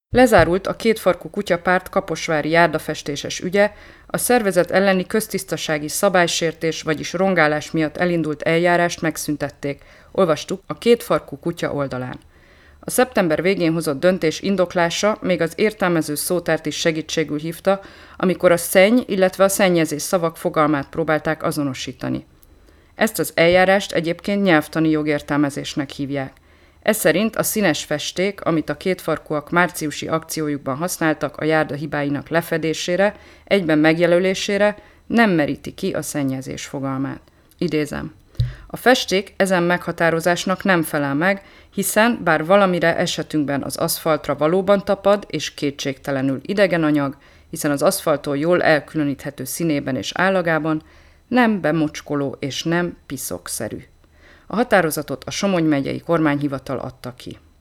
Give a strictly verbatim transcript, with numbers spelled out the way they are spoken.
Lezárult a kétfarkú kutyapárt kaposvári járdafestéses ügye, a szervezet elleni köztisztasági szabálysértés, vagyis rongálás miatt elindult eljárást megszüntették, olvastuk a Kétfarkú Kutya oldalán. A szeptember végén hozott döntés indoklása még az értelmező szótárt is segítségül hívta, amikor a szenny, illetve a szennyezés szavak fogalmát próbálták azonosítani. Ezt az eljárást egyébként nyelvtani jogértelmezésnek hívják. Ez szerint a színes festék, amit a kétfarkúak márciusi akciójukban használtak a járda hibáinak lefedésére, egyben megjelölésére, nem meríti ki a szennyezés fogalmát. Idézem. A festék ezen meghatározásnak nem felel meg, hiszen bár valamire esetünkben az aszfaltra valóban tapad és kétségtelenül idegen anyag, hiszen az aszfalttól jól elkülöníthető színében és állagában, nem bemocskoló és nem piszokszerű. A határozatot a Somogy megyei kormányhivatal adta ki.